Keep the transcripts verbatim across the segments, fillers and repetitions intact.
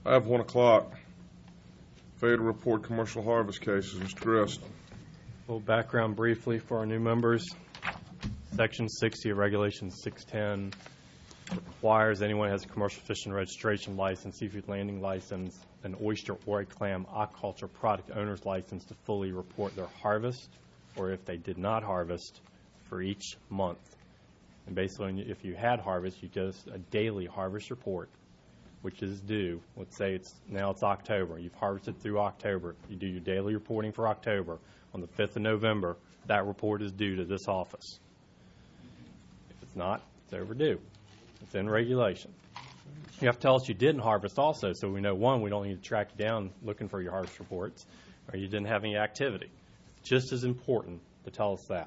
I have one o'clock. Failure to report commercial harvest cases. Mister Grist. A little background briefly for our new members. Section sixty of Regulation six ten requires anyone who has a commercial fishing registration license, seafood landing license, an oyster or a clam aquaculture product owner's license to fully report their harvest, or if they did not harvest, for each month. And basically, if you had harvest, you just a daily harvest report, which is due. Let's say it's now it's October. You've harvested through October. You do your daily reporting for October. On the fifth of November, that report is due to this office. If it's not, it's overdue. It's in regulation. You have to tell us you didn't harvest also, so we know, one, we don't need to track you down looking for your harvest reports, or you didn't have any activity. Just as important to tell us that.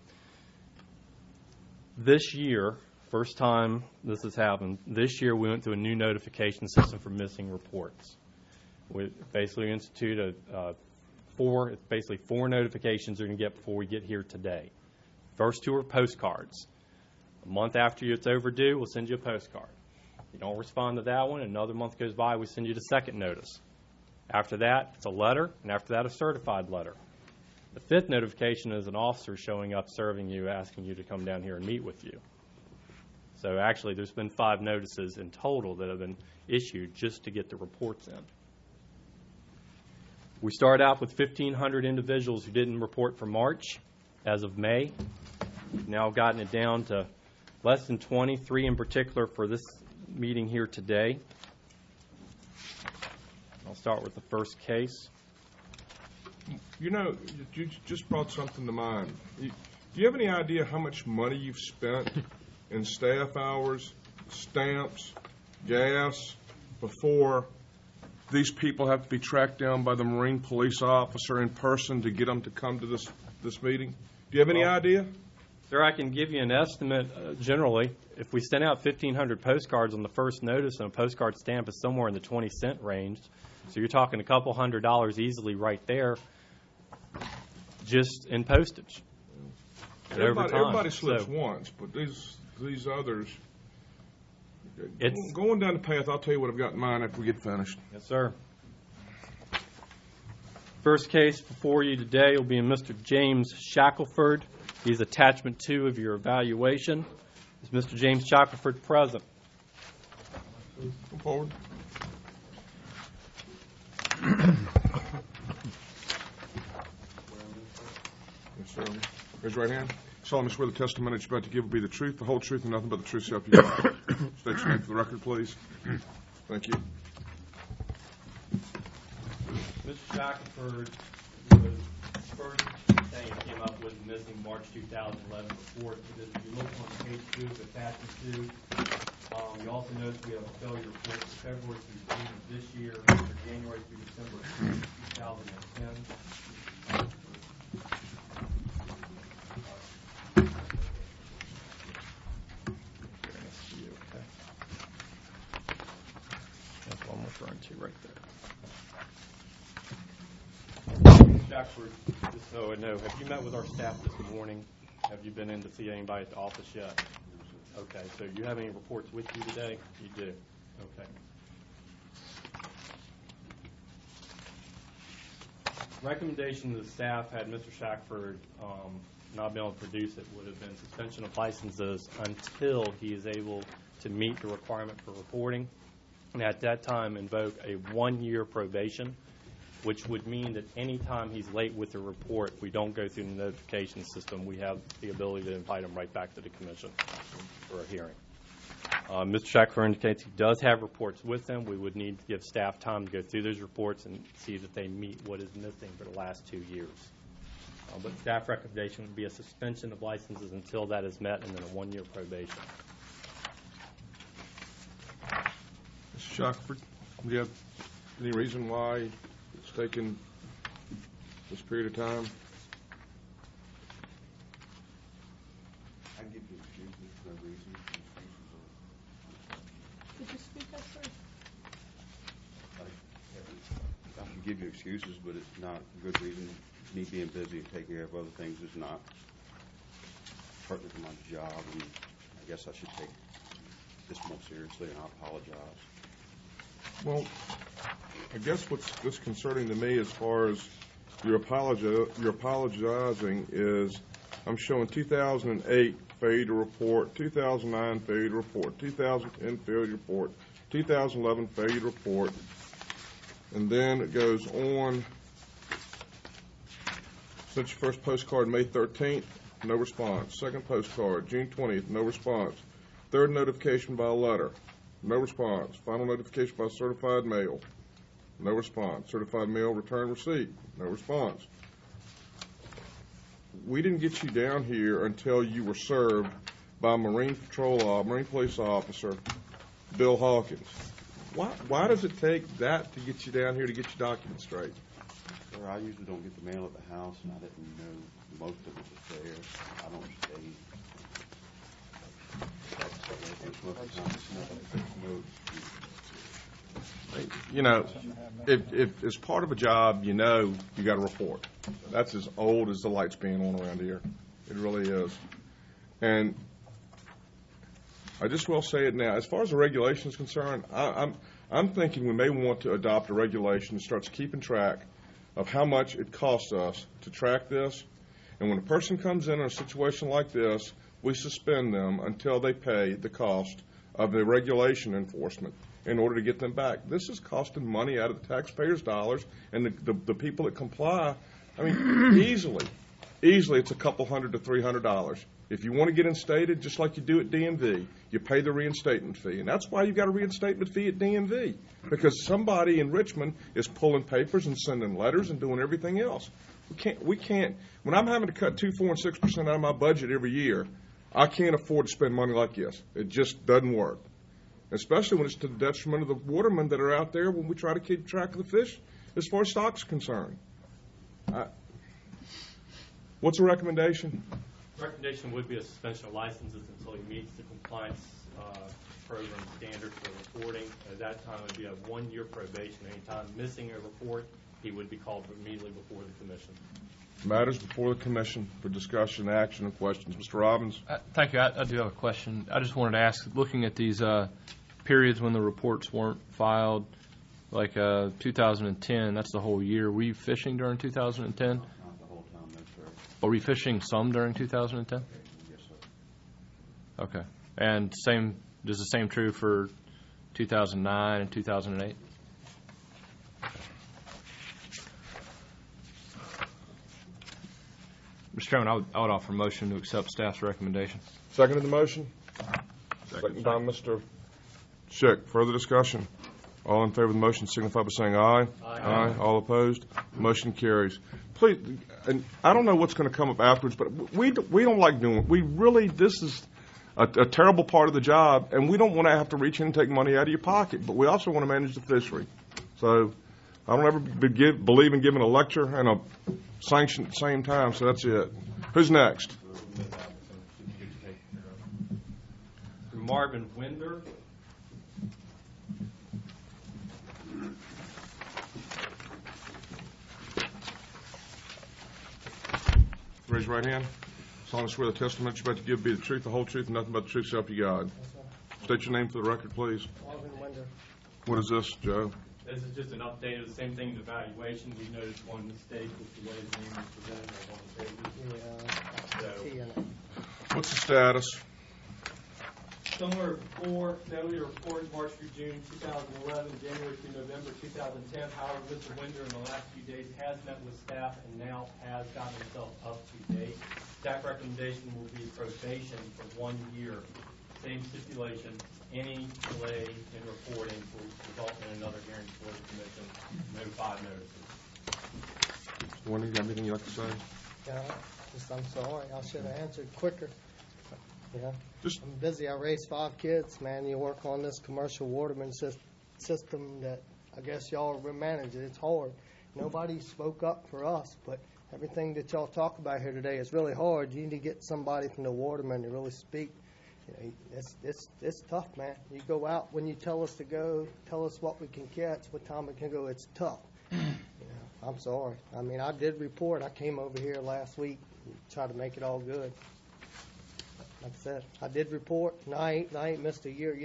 This year, first time this has happened, this year we went through a new notification system for missing reports. We basically instituted a, uh, four, it's basically four notifications you're going to get before we get here today. First two are postcards. A month after it's overdue, we'll send you a postcard. If you don't respond to that one, another month goes by, we send you the second notice. After that, it's a letter, and after that, a certified letter. The fifth notification is an officer showing up, serving you, asking you to come down here and meet with you. So actually, there's been five notices in total that have been issued just to get the reports in. We started out with fifteen hundred individuals who didn't report for March as of May. We've now gotten it down to less than twenty-three in particular for this meeting here today. I'll start with the first case. You know, you just brought something to mind. Do you have any idea how much money you've spent in staff hours, stamps, gas, before these people have to be tracked down by the Marine police officer in person to get them to come to this, this meeting? Do you have any well, idea? Sir, I can give you an estimate uh, generally. If we send out fifteen hundred postcards on the first notice, and a postcard stamp is somewhere in the twenty cent range, so you're talking a couple hundred dollars easily right there just in postage. Everybody, everybody slips so, once, but these these others, it's, going down the path, I'll tell you what I've got in mind after we get finished. Yes, sir. First case before you today will be Mister James Shackelford. He's attachment two of your evaluation. Is Mister James Shackelford present? Come forward. Yes, sir. Raise your right hand. Solemnly swear the testimony that you're about to give will be the truth, the whole truth, and nothing but the truth, so help you God. State your name for the record, please. Thank you. Mister Shackelford was first thing came up with missing March two thousand eleven report. If you look on page two of attachment two, um, you also notice we have a failure report for February through June of this year, for January through December two thousand ten. Referring to right there. Shackelford, just so I know, have you met with our staff this morning? Have you been in to see anybody at the office yet? Okay, so you have any reports with you today? You do. Okay. Recommendation to the staff had Mister Shackelford um, not been able to produce it would have been suspension of licenses until he is able to meet the requirement for reporting. And at that time, invoke a one-year probation, which would mean that any time he's late with the report, we don't go through the notification system. We have the ability to invite him right back to the commission for a hearing. Uh, Mister Shackelford indicates he does have reports with him. We would need to give staff time to go through those reports and see that they meet what is missing for the last two years. Uh, but staff recommendation would be a suspension of licenses until that is met, and then a one-year probation. Mister Shackelford, do you have any reason why it's taken this period of time? I can give you excuses, no reason. Could you speak up, sir? I can give you excuses, but it's not a good reason. Me being busy and taking care of other things is not pertinent to my job, and I guess I should take this more seriously, and I apologize. Well, I guess what's disconcerting to me as far as your apologi- you're apologizing is I'm showing two thousand eight failure to report, two thousand nine failure to report, two thousand ten failure to report, two thousand eleven failure to report, and then it goes on. Sent your first postcard May thirteenth, no response. Second postcard June twentieth, no response. Third notification by letter, no response. Final notification by certified mail, no response. Certified mail return receipt, no response. We didn't get you down here until you were served by Marine Patrol, Marine Police Officer Bill Hawkins. Why, why does it take that to get you down here to get your documents straight? Sir, I usually don't get the mail at the house, and I didn't know most of it was there. I don't stay. You know, if, if as part of a job, you know you got to report. That's as old as the lights being on around here. It really is. And I just will say it now. As far as the regulation is concerned, I, I'm I'm thinking we may want to adopt a regulation that starts keeping track of how much it costs us to track this. And when a person comes in in a situation like this, we suspend them until they pay the cost of the regulation enforcement in order to get them back. This is costing money out of the taxpayers' dollars and the, the, the people that comply. I mean, easily, easily it's a couple hundred to three hundred dollars. If you want to get instated, just like you do at D M V, you pay the reinstatement fee. And that's why you've got a reinstatement fee at D M V, because somebody in Richmond is pulling papers and sending letters and doing everything else. We can't, we can't, when I'm having to cut two, four, and six percent out of my budget every year, I can't afford to spend money like this. It just doesn't work, especially when it's to the detriment of the watermen that are out there when we try to keep track of the fish as far as stock's concerned. I, what's the recommendation? Recommendation would be a suspension of licenses until he meets the compliance uh, program standard for reporting. At that time, it would be a one-year probation. Anytime missing a report, he would be called immediately before the commission. Matters before the commission for discussion, action, and questions. Mister Robbins? Uh, thank you. I, I do have a question. I just wanted to ask, looking at these uh, periods when the reports weren't filed, like uh, two thousand ten, that's the whole year. Were you fishing during two thousand ten? Not the whole time, no, sir. Were you fishing some during two thousand ten? Yes, sir. Okay. And same, is the same true for two thousand nine and two thousand eight? Mister Chairman, I would, I would offer a motion to accept staff's recommendation. Second the motion? Second by Mister Schick. Further discussion? All in favor of the motion signify by saying aye. Aye. Aye. All opposed? Motion carries. Please, and I don't know what's going to come up afterwards, but we, we don't like doing it. We really, this is a, a terrible part of the job, and we don't want to have to reach in and take money out of your pocket, but we also want to manage the fishery. So I don't ever be give, believe in giving a lecture and a sanction at the same time, so that's it. Who's next? Marvin Winder. Raise your right hand. Solemnly swear the testimony you're about to give be the truth, the whole truth, and nothing but the truth, so help you God. State your name for the record, please. Marvin Winder. What is this, Joe? This is just an update of the same thing, the evaluation. We noticed one mistake with the way his name was presented on one page. Yeah, So, T in it. What's the status? similar before, failure report March through June two thousand eleven, January through November two thousand ten. However, Mister Winder in the last few days has met with staff and now has gotten himself up to date. Staff recommendation will be probation for one year. Same stipulation. Any delay in reporting will result in another hearing before the commission. No five notices. Mister Winder, you got anything you'd like to say? Yeah, just, I'm sorry. I should have answered quicker. Yeah, Just I'm busy. I raised five kids, man. You work on this commercial waterman sys- system that I guess y'all manage it. It's hard. Nobody spoke up for us, but everything that y'all talk about here today is really hard. You need to get somebody from the waterman to really speak. You know, it's it's it's tough, man. You go out when you tell us to go, tell us what we can catch, what time we can go. It's tough. You know, I'm sorry. I mean, I did report. I came over here last week and tried to make it all good. Like I said, I did report, and I ain't, I ain't missed a year yet.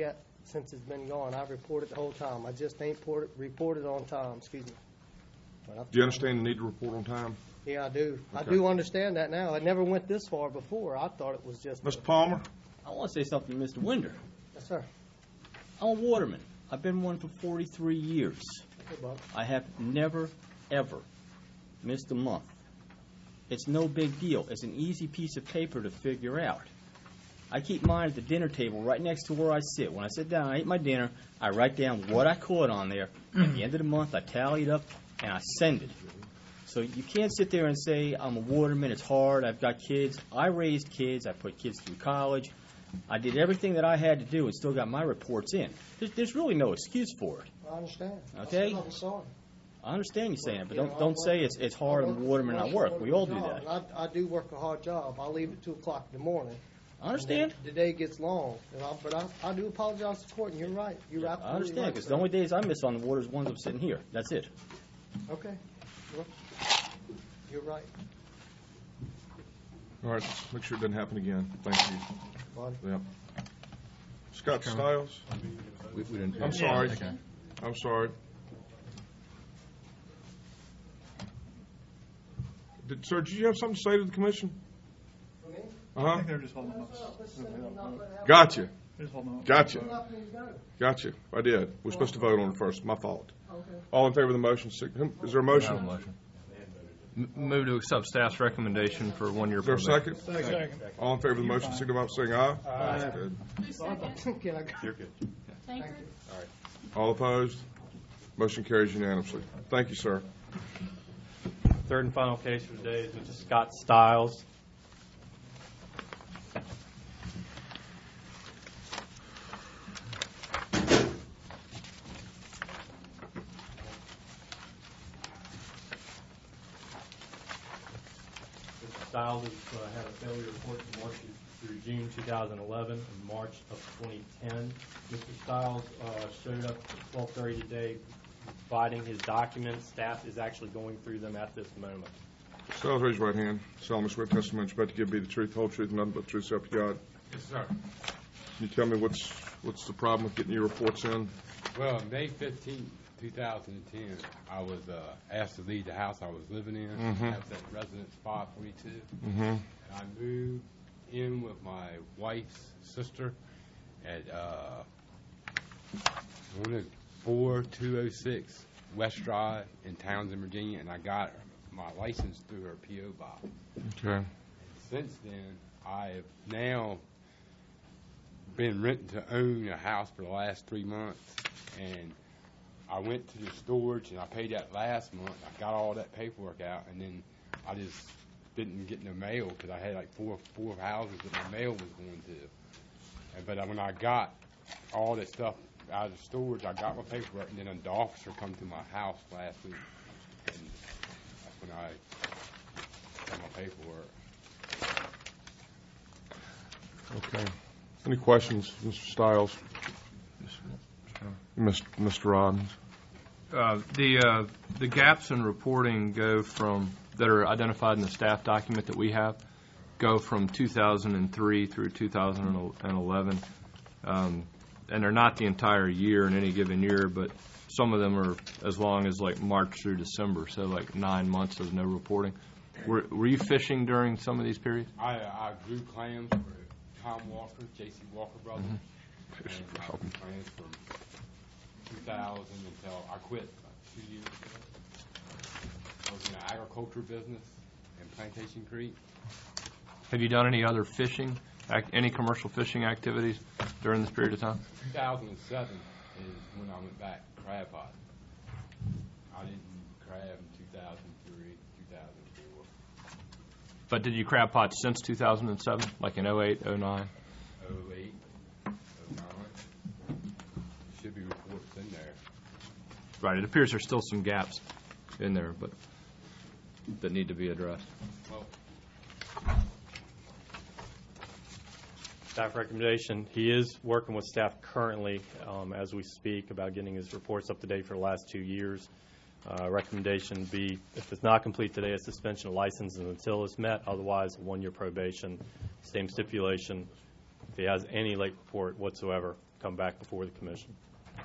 since it's been gone. I've reported the whole time. I just ain't port- reported on time, excuse me. But I've- Do you understand the need to report on time? Yeah, I do. I Okay. do understand that now. It never went this far before. I thought it was just. Mister Palmer? I want to say something to Mister Winder. Yes, sir. I'm a waterman. I've been one for forty-three years. Hey, Bob. I have never, ever missed a month. It's no big deal. It's an easy piece of paper to figure out. I keep mine at the dinner table right next to where I sit. When I sit down, I eat my dinner, I write down what I caught on there. At the end of the month, I tally it up, and I send it. So you can't sit there and say, I'm a waterman, it's hard, I've got kids. I raised kids, I put kids through college. I did everything that I had to do and still got my reports in. There's, there's really no excuse for it. I understand. Okay. I'm sorry. I understand you saying it, but You don't know, I don't work- say it's it's hard I and work a watermen not commercial work. We all do waterman that. job, and I, I do work a hard job. I leave at two o'clock in the morning. I understand. The day gets long, and I, but I, I do apologize to the court, and you're right. You're absolutely I understand right, because sir. the only days I miss on the water is ones I'm sitting here. That's it. Okay. Well, you're right. All right, make sure it doesn't happen again. Thank you. Bud. Yep. Scott Stiles? We, we didn't. I'm sorry. I'm sorry. Did, sir, did you have something to say to the commission? For me? Uh-huh. They're just holding them up. Gotcha. They're just holding them up. Gotcha. Not me to go. Gotcha. I did. We're supposed to vote on it first. My fault. Okay. All in favor of the motion? sig- Is there a motion? M- Move to accept staff's recommendation for one-year Is there a probation. second? Second. All in favor of the motion, signify by saying aye. Aye. Good. Who's second? Can I go? You're good. Baker? All opposed? Motion carries unanimously. Thank you, sir. Third and final case for today is Mister Scott Stiles. Mister Stiles has uh, had a failure report from March through June two thousand eleven and March of twenty ten. Mister Stiles uh, showed up at twelve thirty today providing his documents. Staff is actually going through them at this moment. Stiles, raise your right hand. Solemnly swear testimony you're about to give be the truth, whole truth, and nothing but the truth, so help you God. Yes, sir. Can you tell me what's what's the problem with getting your reports in? Well, May fifteenth, two thousand ten, I was uh, asked to leave the house I was living in. Mhm. That was at Residence five forty-two. Mm-hmm. And I moved in with my wife's sister at uh, four two oh six West Drive in Townsend, Virginia, and I got my license through her P O box. Okay. Since then, I've now been renting to own a house for the last three months, and I went to the storage and I paid that last month. I got all that paperwork out, and then I just didn't get no mail because I had like four four houses that my mail was going to. And, but when I got all that stuff out of the storage, I got my paperwork, and then an officer come to my house last week, and that's when I got my paperwork. Okay. Any questions, Mister Stiles? Mister Robbins? Uh, The, uh, the gaps in reporting go from, that are identified in the staff document that we have, go from two thousand three through two thousand eleven. Um, And they're not the entire year in any given year, but some of them are as long as like March through December, so like nine months of no reporting. Were, were you fishing during some of these periods? I, I grew clams for Tom Walker, J C Walker Brothers. And I grew clams from two thousand until I quit about two years ago. I was in the agriculture business in Plantation Creek. Have you done any other fishing, ac- any commercial fishing activities during this period of time? two thousand seven is when I went back crab pot. I didn't crab in two thousand three, two thousand four, But did you crab pot since two thousand seven, like in oh eight, oh nine? oh eight, oh nine. Should be reports in there. Right, it appears there's still some gaps in there, but that need to be addressed. Well, Staff recommendation, he is working with staff currently um, as we speak about getting his reports up to date for the last two years. Uh, recommendation be, if it's not complete today, a suspension of license until it's met, otherwise one-year probation. Same stipulation. If he has any late report whatsoever, come back before the commission.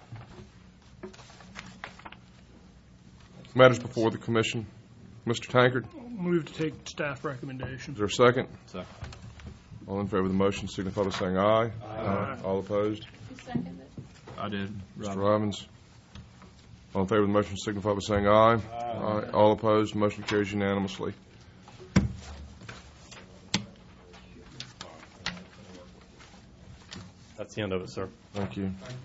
Matters before the commission. Mister Tankard, Move to take staff is recommendations. there a second? Second. All in favor of the motion signify by saying aye. Aye. All opposed? Who seconded it? I did. Mister Robbins. All in favor of the motion signify by saying aye. Aye. All opposed? Motion carries unanimously. That's the end of it, sir. Thank you.